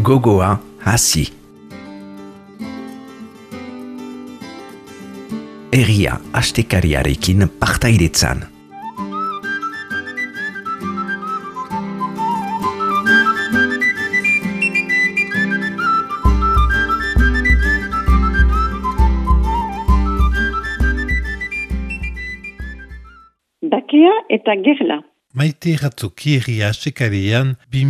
gogoa hasi. Herria astekariarekin partaidetzan. Bakea eta gerla. Maite Ratzoki herria astekarian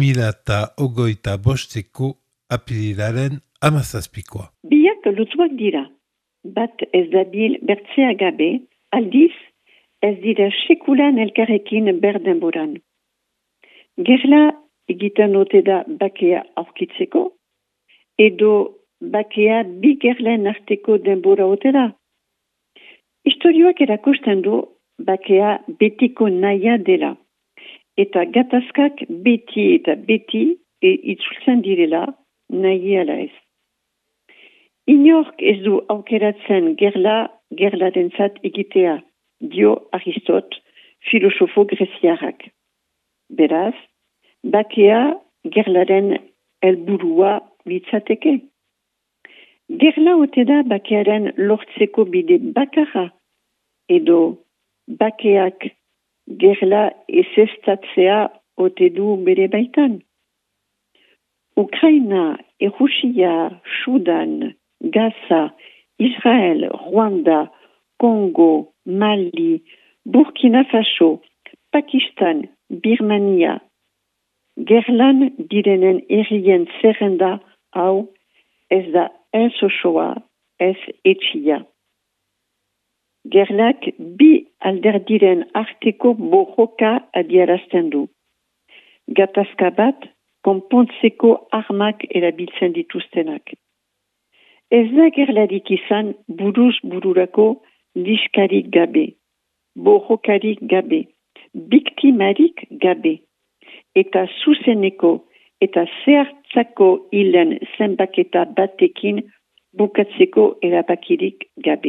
2025ko apirilaren 17koa. Biak lotuak dira. Bat ez dabil bertzea gabe, aldiz ez dira sekulan elkarrekin berdenboran. Gerla egiten ote da bakea aurkitzeko, edo bakea bi gerlen arteko denbora ote da. Historioak erakusten du bakea betiko nahia dela, eta gatazkak beti itzultzen direla nahi ala ez. Inork ez du aukeratzen gerlarentzat egitea, dio Aristot, filosofo greziarrak. Beraz, bakea gerlaren helburua litzateke. Gerla ote da bakearen lortzeko bide bakarra, edo bakeak gerla ezeztatzea ote du bere baitan. Ukraina, Errusia, Sudan, Gaza, Israel, Rwanda, Congo, Mali, Burkina Faso, Pakistan, Birmania. Gerlan direnen herrien zerrenda hau ez da ez osoa, ez etxia. Gerlak bi alderdiren arteko borroka adierazten du. Gatazka bat konpontzeko armak erabiltzen dituztenak. Ez da gerlarik izan buruz bururako liskarik gabe, borrokarik gabe, biktimarik gabe, eta zuzeneko eta zehartzako hilen zenbaketa batekin bukatzeko erabakirik gabe.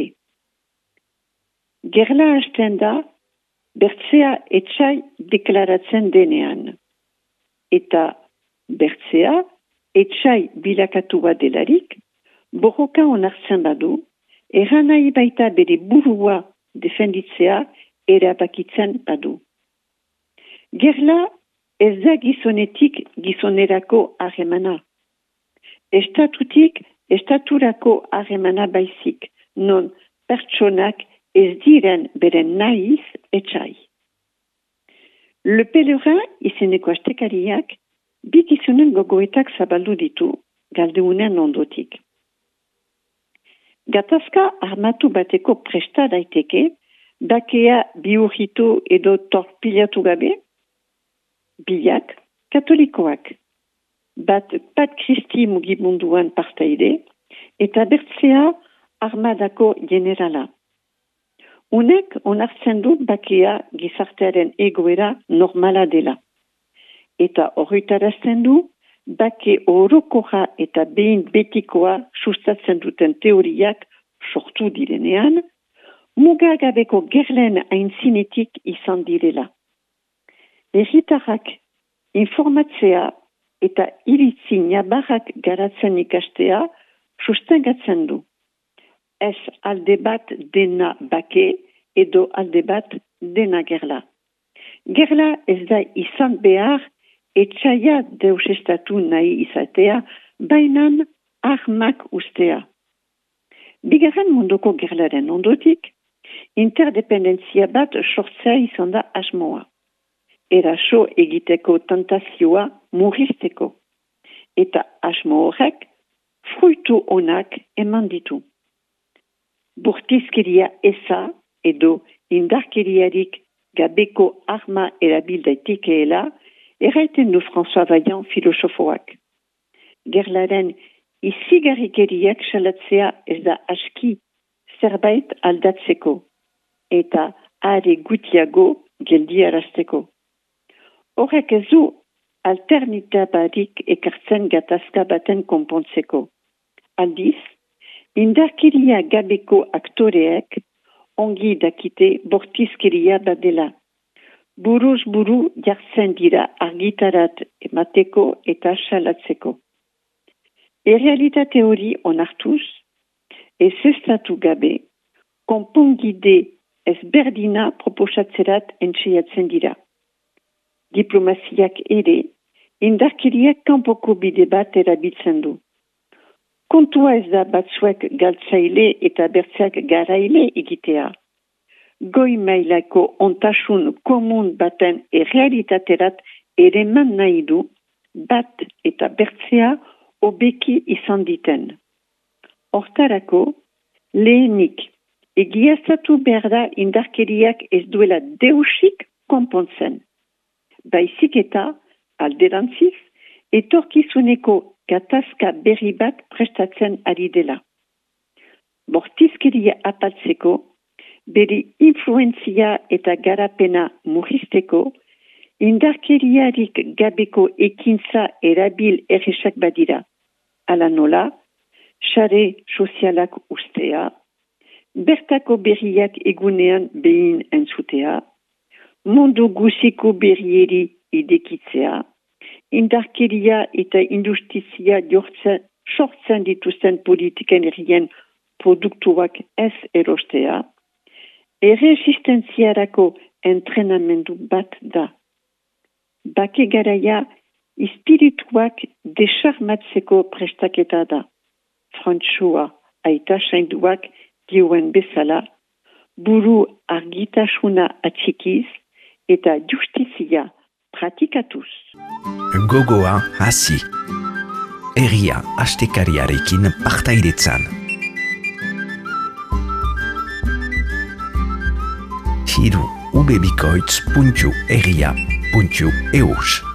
Gerla hasten da, bertzea etxai deklaratzen denean. Eta bertzea etxai bilakatu bat delarik, borroka onartzen badu, erran nahi baita bere burua defenditzea erabakitzen badu. Gerla ez da gizonetik gizonerako harremana. Estatutik estaturako harremana baizik, non pertsonak ez diren beren nahiz etxai. Le Pelerin izeneko astekariak bi gizonen gogoetak zabaldu ditu galdeunen ondotik. Gatazka armatu bateko presta daiteke, bakea bihurritu edo torpilatu gabe, biak katolikoak, bat Kristi mugimunduan partaide, eta bertzea armadako generala. Unek onartzen du bakea gizartearen egoera normala dela. Eta horretarazten du, bake orokoja eta behin betikoa sustatzen duten teoriak sortu direnean, mugagabeko gerlen aintzinetik izan direla. Herritarrak informatzea eta iritzi nabarrak garatzen ikastea sustengatzen du. Ez alde bat dena bake edo alde bat dena gerla. Gerla ez da izan behar etxaia deusestatu nahi izatea, bainan armak ustea. Bigarren munduko gerlaren ondotik, interdependentzia bat sortzea izan da asmoa. Eraso egiteko tentazioa murrizteko. Eta asmo horrek fruitu onak eman ditu. Bortizkeria eza edo indarkeriarik gabeko arma erabil daitekeela, erraiten du François Vaillant filosofoak. Gerlaren izigarrikeriak salatzea ez da aski zerbait aldatzeko, eta are gutiago geldiarazteko. Horrek ez du alternitabarik ekartzen gatazka baten konpontzeko. Aldiz, indarkeria gabeko aktoreek ongi dakite bortizkeria badela. Buruz buru jartzen dira argitarat emateko eta salatzeko. Errealitate hori onartuz, ezeztatu gabe, konpongide ezberdina proposatzerat entxeiatzen dira. Diplomaziak ere, indarkeriak kanpoko bide bat erabiltzen du. Kontua ez da batzuek galtzaile eta bertzeak garaile egitea. Goi mailako ontasun komun baten errealitaterat ereman nahi du, bat eta bertzea hobeki izan diten. Hortarako, lehenik, egiaztatu behar da indarkeriak ez duela deusik konpontzen. Baizik eta, alderantziz, etorkizuneko gatazka berri bat prestatzen ari dela. Bortizkeria apaltzeko, bere influenzia eta garapena murrizteko, indarkeriarik gabeko ekintza erabil erresak badira. Ala nola, sare sozialak ustea, bertako berriak egunean behin entzutea, mundu guziko berrieri idekitzea, indarkeria eta injustizia sortzen dituzten politiken herrien produktuak ez erostea, erresistentziarako entrenamendu bat da. Bake garaia espirituak desarmatzeko prestaketa da. Frantsua aita sainduak dioen bezala, buru argitasuna atxikiz eta justizia pratikatuz. Gogoa hasi. Herria astekariarekin partaidetzan. Hiru ubebikoitz.herria.eus